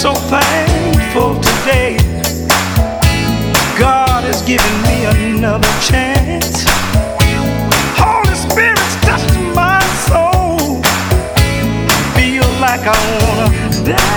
so thankful today. God has given me another chance. Holy Spirit's touched my soul. Feel like I wanna die.